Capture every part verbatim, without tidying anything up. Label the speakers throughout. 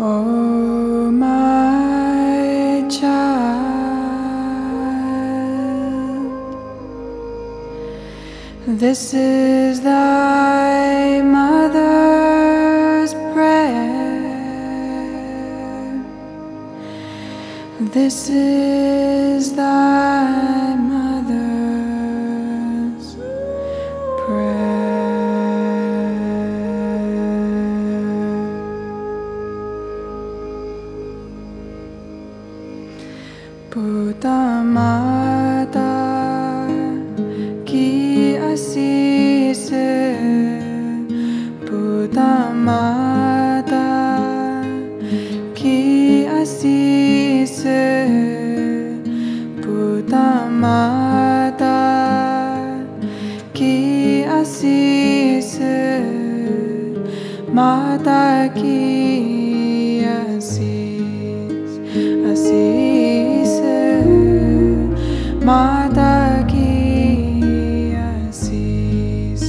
Speaker 1: Oh, my child, this is thy mother's prayer. This is thy mother's prayer. Puta माता की आशीष, पुता माता की आशीष, पुता माता की आशीष, माता की आशीष, आशीष माता की आशीष।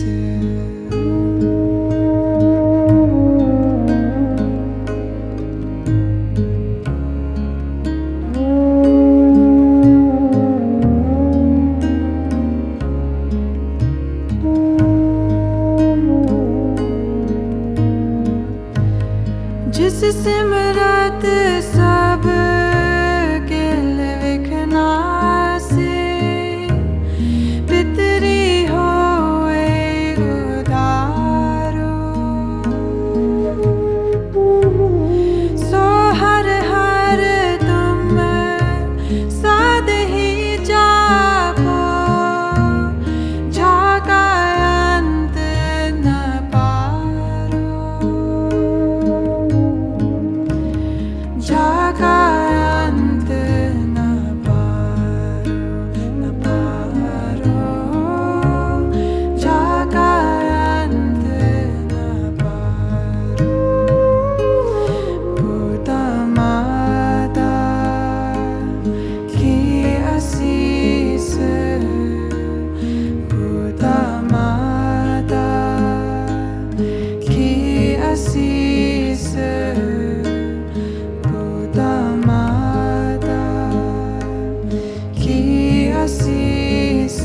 Speaker 1: जिस सिमरत सब गिल विघ्नासी, पितरी होए उदारो, सो हर हर तुम साध ही जापो, जाका अंत न पारो, जाका अंत न पारो, न पारो, जाका अंत न पारो। पुता माता की आशीष, पुता माता की आशीष, पुता माता की आशीष,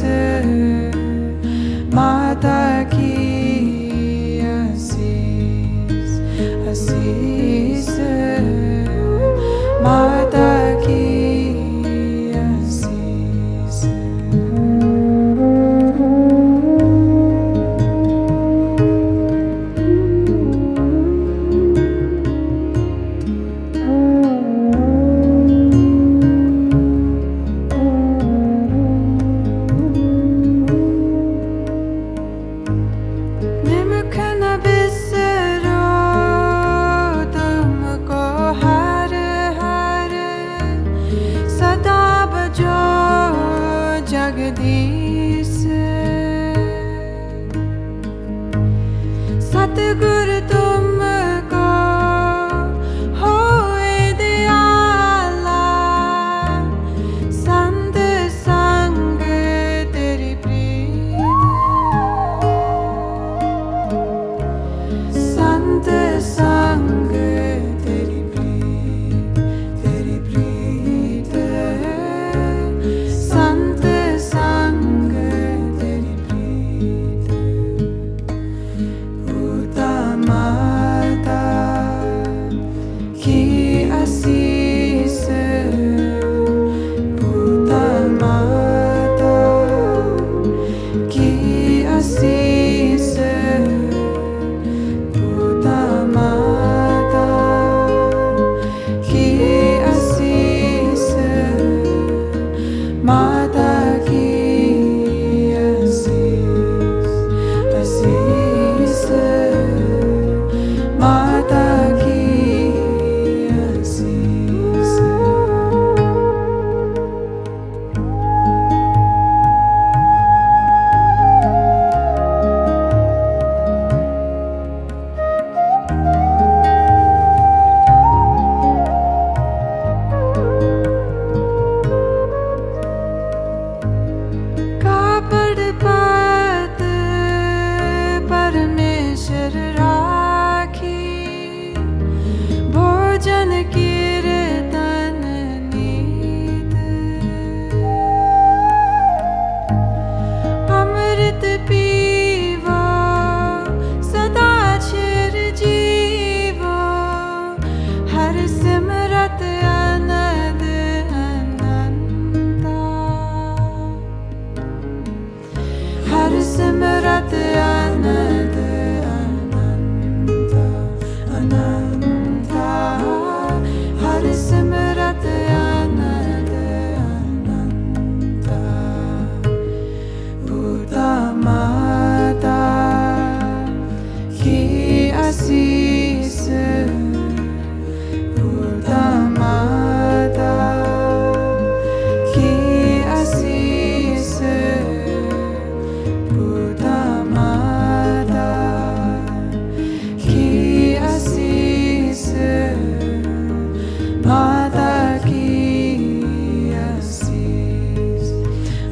Speaker 1: माता की आशीष, आशीष माता की आशीष। निमुख न बिसरो तुमको हर हर, सदा बजो जगदीश। सतगुरु तुमको होए दयाला, संत संग तेरी प्रीत, संत संग तेरी प्रीत, तेरी प्रीत, संत संग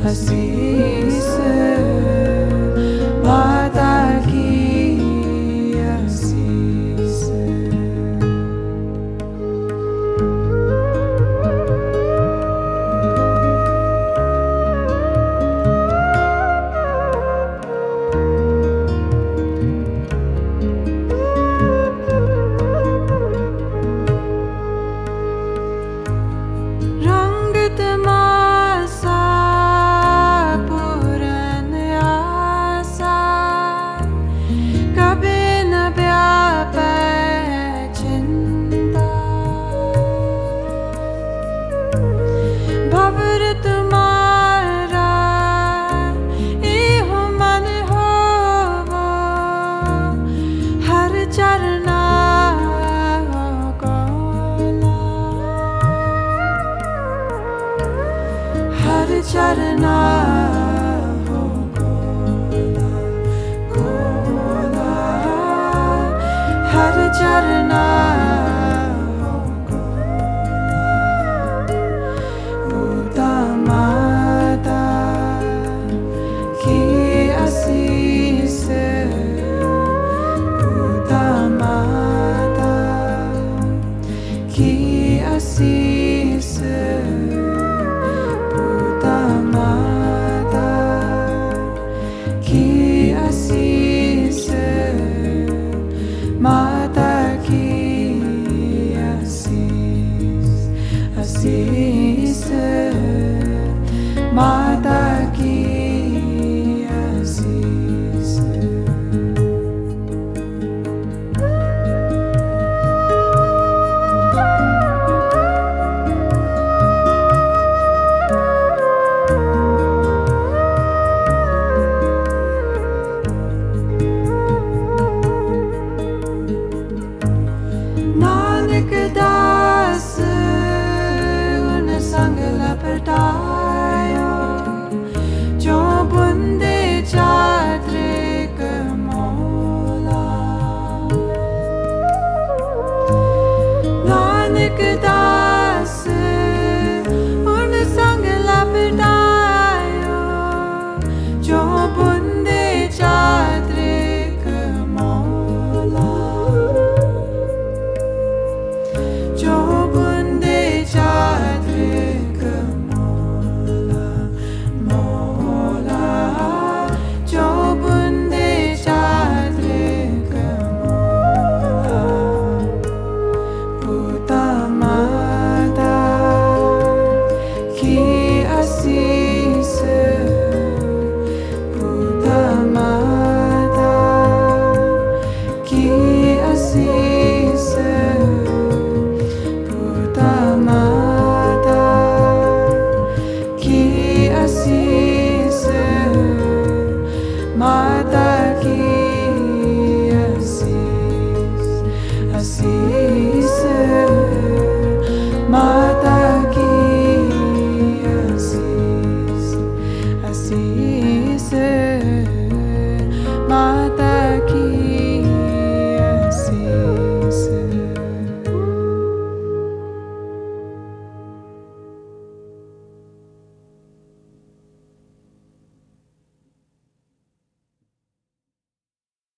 Speaker 1: आशीष माता की आशीष। रंगत मासा पूरन आसा कभी न व्यापै चिंता। भवर तुम्हारा इहो मन होवो हर चरना हर चरना हो गोला गोला हर चरना हो गोला। उता माता की आशीष उता माता की आशीष माता की आशीष माता की आशीष आशीष माता